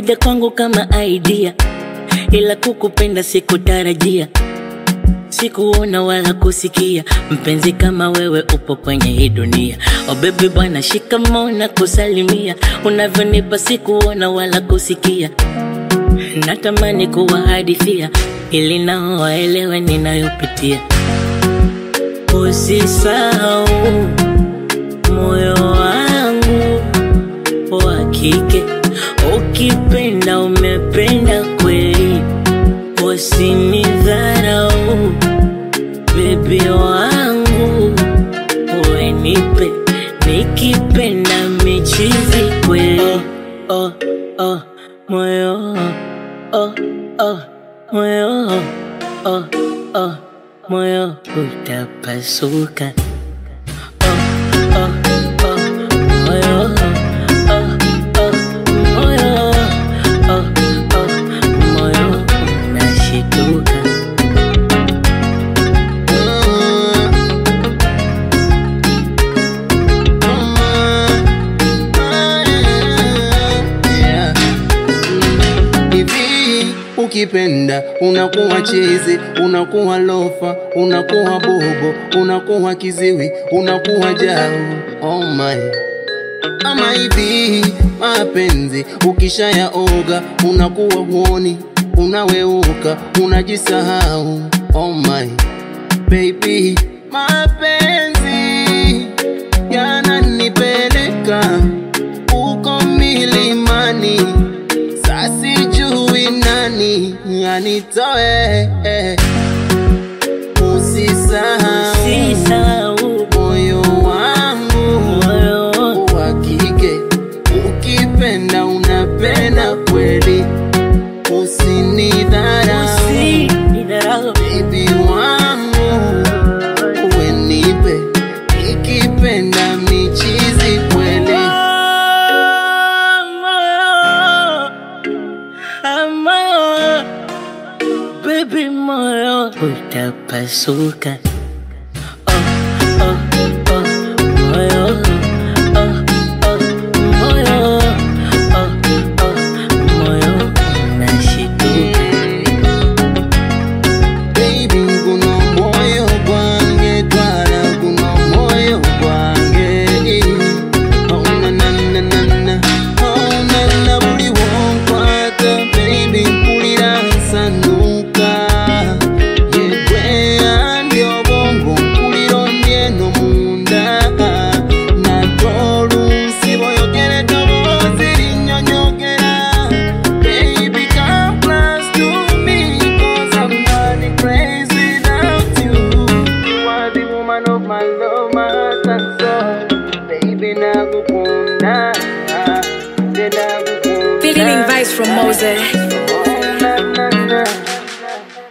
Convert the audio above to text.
Ulikuja kwangu kama idea, ila kukupenda sikutarajia. Sikuona wala kusikia mpenzi kama wewe upo kwenye hii dunia. Oh baby bwana shikamoo na kusalimia, unavyonipa sikuona wala kusikia. Natamani kuwahadithia ili nao waelewe ninayopitia. Usisahau moyo wangu wa kike, ukipenda umependa kweli. Usinidharau baby wangu, uwe nipe nikipenda michizi kweli. Oh oh moyo, oh oh moyo, oh oh moyo utapasuka. Oh oh oh moyo, oh oh moyo, oh oh moyo unashituka. Ukipenda unakuwa chizi, unakuwa lofa, unakuwa bobo, unakuwa kiziwi, unakuwa jao. Oh my, ama hivi mapenzi ukishayaoga unakuwa huoni, unaweuka, unajisahau. Oh my baby, mapenzi yananipeleka uko milimani, sasijui nani anitoe. Usisahau moyo wangu wa kike, ukipenda unapenda kweli. Usinidharau baby wangu, uwe nipe nikipenda michizi kweli. Baby moyo utapasuka. Oh oh oh moyo, oh oh moyo, oh oh moyo unashituka. Baby kuno moyo gwange twala, kuno moyo gwange. Oh na na na na na, oh na na buli wonkwata baby mpulira nsanuka. Yegwe andi obongo mpulira ondyeno munda, natolusi boyogere tobozi linnyonyogera. Baby come close to me, 'cause I'm running crazy without you. You are the woman of my love, my heart and soul. Baby nakukunda, nakukunda. Feeling vibes from Mose.